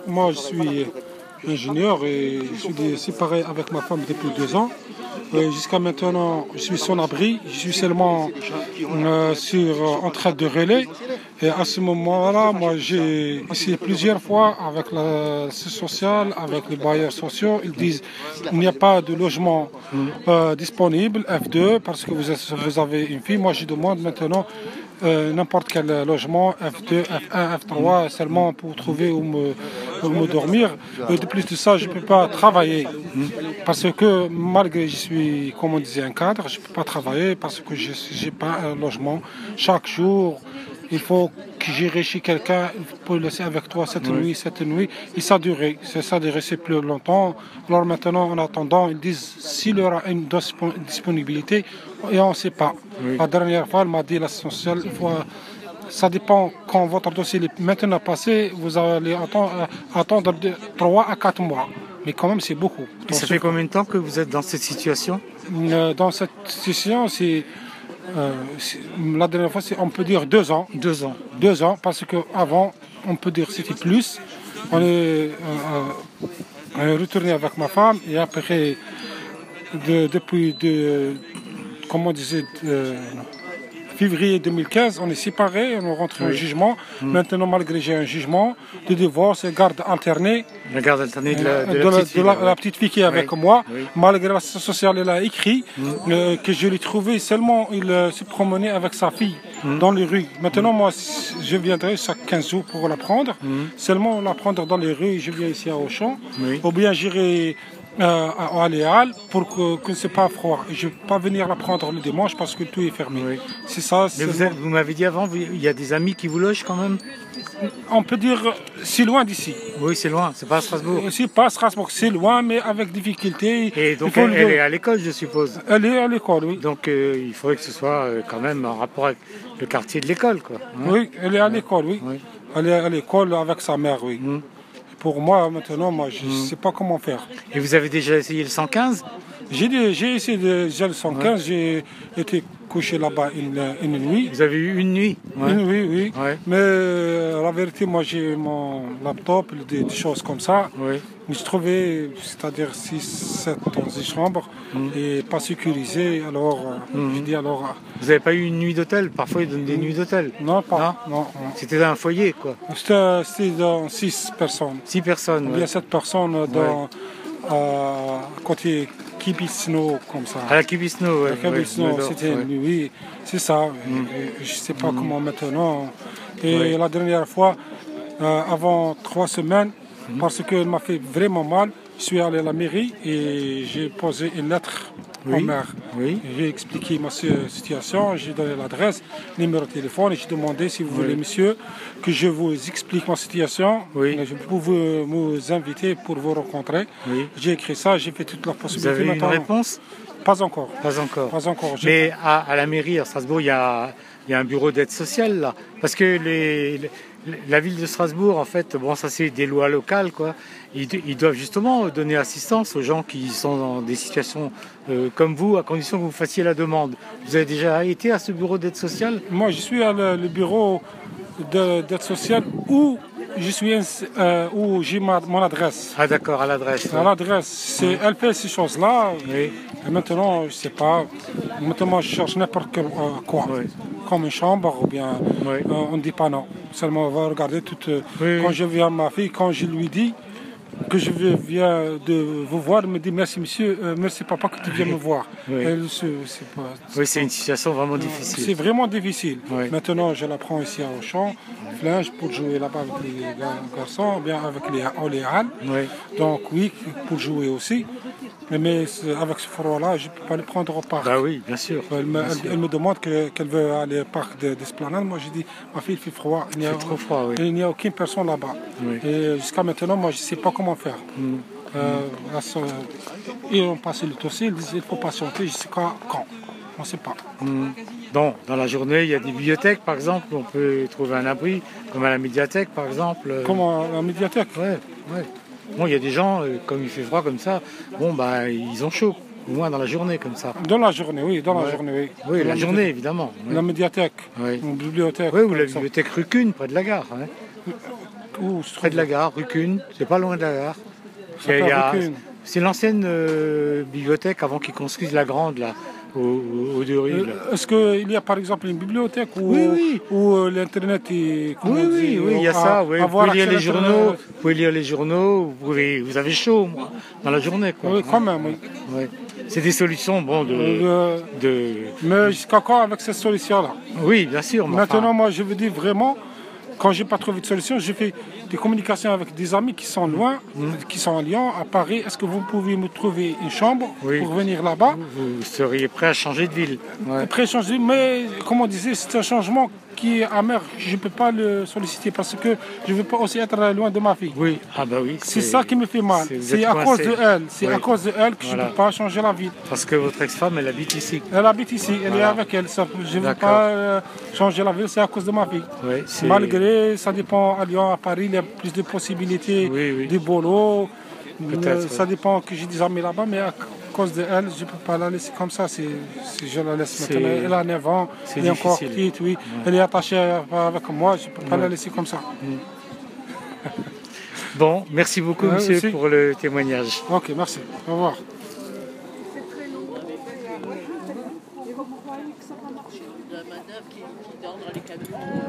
Moi, je suis ingénieur et je suis séparé avec ma femme depuis 2 ans. Jusqu'à maintenant, je suis sans abri. Je suis seulement en train de relais. Et à ce moment-là, moi, j'ai essayé plusieurs fois avec la sociale, avec les bailleurs sociaux. Ils disent qu'il n'y a pas de logement disponible, F2, parce que vous avez une fille. Moi, je demande maintenant n'importe quel logement, F2, F1, F3, seulement pour trouver où me dormir. De plus de ça, je ne peux pas travailler. Parce que malgré que je suis, comme on disait, un cadre, je ne peux pas travailler parce que je n'ai pas un logement. Chaque jour, il faut que j'irai chez quelqu'un pour laisser avec toi cette nuit. Et ça a duré. Ça a duré plus longtemps. Alors maintenant, en attendant, ils disent s'il y aura une disponibilité, et on ne sait pas. Oui. La dernière fois, elle m'a dit, l'assistance sociale, ça dépend quand votre dossier est maintenant passé, vous allez attendre de 3 à 4 mois. Mais quand même, c'est beaucoup. Et ça fait combien de temps que vous êtes dans cette situation? Dans cette situation, la dernière fois, on peut dire 2 ans. 2 ans. 2 ans, parce qu'avant, on peut dire que c'était plus. On est retourné avec ma femme et après, depuis comment on disait, février 2015, on est séparés, on est rentré en jugement. Maintenant, malgré j'ai un jugement de divorce et garde alternée. La garde alternée de la petite fille qui est avec moi. Oui. Malgré l'assistance sociale, elle a écrit que je l'ai trouvé seulement, il se promenait avec sa fille dans les rues. Maintenant, moi, je viendrai chaque 15 jours pour la prendre. Seulement la prendre dans les rues, je viens ici à Auchan. Ou bien j'irai à Léal pour que ce n'est pas froid. Je ne peux pas venir la prendre le dimanche parce que tout est fermé. Oui. C'est ça. Mais vous m'avez dit avant, il y a des amis qui vous logent quand même? On peut dire c'est loin d'ici. Oui, c'est loin, c'est pas à Strasbourg. C'est pas à Strasbourg, c'est loin, mais avec difficulté. Et donc elle est à l'école, je suppose. Elle est à l'école, oui. Donc il faudrait que ce soit quand même en rapport avec le quartier de l'école, quoi. Hein? Oui, elle est à l'école, oui. Elle est à l'école avec sa mère, oui. Pour moi, maintenant, je ne sais pas comment faire. Et vous avez déjà essayé le 115? J'ai essayé déjà le 115, j'ai été couché là-bas une nuit. Vous avez eu une nuit? Une nuit, oui. Mais la vérité, moi j'ai mon laptop, des choses comme ça. Mais je trouvais, c'est-à-dire 6-7 dans une chambre et pas sécurisé. Alors, je dis alors... Vous n'avez pas eu une nuit d'hôtel? Parfois ils donnent des nuits d'hôtel. Non, pas. Non. C'était dans un foyer, quoi? C'était dans 6 personnes. 6 personnes, Ou bien 7 personnes dans côté Kibisno, comme ça. À la Kibisno, oui. C'était une nuit, c'est ça. Je ne sais pas comment maintenant. Et la dernière fois, avant 3 semaines, parce qu'elle m'a fait vraiment mal, je suis allé à la mairie et j'ai posé une lettre au maire. J'ai expliqué ma situation, j'ai donné l'adresse, le numéro de téléphone et j'ai demandé si vous voulez, monsieur, que je vous explique ma situation. Je peux vous inviter pour vous rencontrer. J'ai écrit ça, j'ai fait toute la possibilité. Vous avez une réponse? Pas encore. Pas encore. Pas encore. Mais à la mairie à Strasbourg, il y a un bureau d'aide sociale là. Parce que la ville de Strasbourg, en fait, bon, ça c'est des lois locales, quoi. Ils doivent justement donner assistance aux gens qui sont dans des situations comme vous, à condition que vous fassiez la demande. Vous avez déjà été à ce bureau d'aide sociale? Moi, je suis à le bureau d'aide sociale où où j'ai mon adresse. Ah d'accord, à l'adresse. À l'adresse. Elle fait ces choses-là. Et maintenant, je ne sais pas. Maintenant, je cherche n'importe quoi. Comme une chambre ou bien on ne dit pas non. Seulement, on va regarder tout. Quand je viens à ma fille, quand je lui dis que je viens de vous voir, elle me dit merci monsieur, merci papa que tu viens me voir. C'est une situation vraiment difficile. C'est vraiment difficile. Maintenant, je la prends ici à Auchan, Flinge, pour jouer là-bas avec les garçons, bien avec les Oléal. Donc oui, pour jouer aussi. Mais avec ce froid-là, je ne peux pas le prendre au parc. Bah oui, bien sûr. Elle me demande qu'elle veut aller au parc d'Esplanade. Moi, je dis, ma fille, il fait froid. Il fait trop froid, oui. Il n'y a aucune personne là-bas. Et jusqu'à maintenant, moi, je ne sais pas comment faire. Ils ont passé le dossier, ils disent, il faut patienter jusqu'à quand. On ne sait pas. Dans la journée, il y a des bibliothèques, par exemple, où on peut trouver un abri, comme à la médiathèque, par exemple. Comme à la médiathèque? Oui. Bon, il y a des gens, comme il fait froid comme ça, bon, bah, ils ont chaud, au moins dans la journée comme ça. Dans la journée, oui, dans la journée, oui. Oui, la journée, évidemment. La médiathèque, la bibliothèque. Oui, ou la bibliothèque rue Kuhn, près de la gare. Où se près de trouve? la gare, rue Cune, c'est pas loin de la gare. Ça s'appelle rue Cune. C'est l'ancienne bibliothèque avant qu'ils construisent la grande, là, aux deux rues. Là. Est-ce qu'il y a par exemple une bibliothèque où, Oui, oui. où l'Internet est... Oui, il y a ça. Oui. Vous pouvez lire les journaux, vous avez chaud moi, dans la journée. Quoi. Oui, quand même, oui. Ouais. C'est des solutions, bon, Mais jusqu'à quand avec cette solution-là? Oui, bien sûr. Maintenant, moi, je veux dire vraiment, quand j'ai pas trouvé de solution, j'ai fait des communications avec des amis qui sont loin, qui sont à Lyon, à Paris. Est-ce que vous pouvez me trouver une chambre pour venir là-bas? Vous seriez prêt à changer de ville. Ouais. Prêt à changer, mais comme on disait, c'est un changement qui est amer. Je ne peux pas le solliciter parce que je ne veux pas aussi être loin de ma fille. Oui, ah bah oui. C'est ça qui me fait mal. C'est à cause de elle. C'est à cause de elle que je ne peux pas changer la ville. Parce que votre ex-femme, elle habite ici. Elle habite ici, elle est avec elle. Je ne veux pas changer la ville, c'est à cause de ma fille. Oui, malgré, ça dépend à Lyon, à Paris, il y a plus de possibilités de boulot. Ça dépend que j'ai des amis là-bas, mais à cause de elle, je ne peux pas la laisser comme ça. Je la laisse maintenant. Elle a 9 ans, elle est encore petite, oui. Elle est attachée avec moi, je ne peux pas la laisser comme ça. Bon, merci beaucoup, monsieur, pour le témoignage. Ok, merci. Au revoir.